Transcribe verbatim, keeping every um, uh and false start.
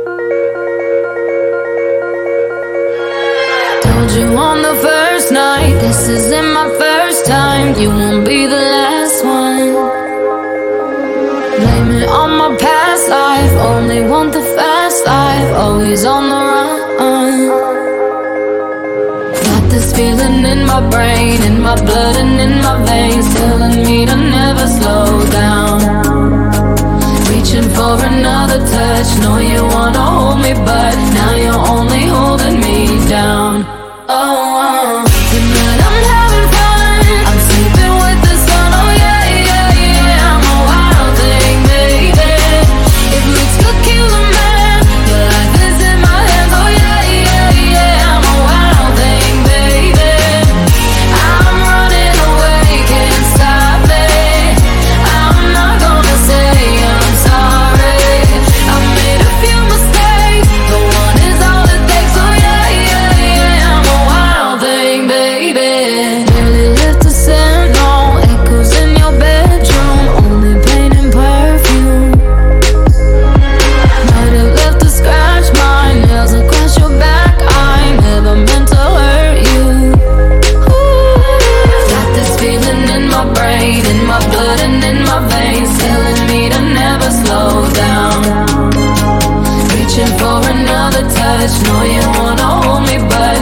Told you on the first night, this isn't my first time. You won't be the last one. Blame it on my past life. Only want the fast life. Always on the run. Got this feeling in my brain, in my blood and in my veins, telling me to never slow down. Reaching for another touch. Know you wanna hold me, but now you're only holding me down. Oh, oh. Tonight I'm having fun. I'm sleeping with the sun. Oh yeah, yeah, yeah. I'm a wild thing, baby. If looks could kill a man, your life is in my hands. Oh yeah, yeah, yeah. I'm a wild thing, baby. I'm running away, can't stop me. I'm not gonna say I'm sorry. I made a few mistakes, but one is all it takes. Oh yeah, yeah, yeah. I'm a wild thing, baby. Barely left a scent, no echoes in your bedroom. Only pain and perfume. Might have left a scratch, my nails across your back. I never meant to hurt you. Ooh. Got this feeling in my brain, in my blood and in my veins, telling me to never slow down. Reaching for another touch. Know you wanna hold me, but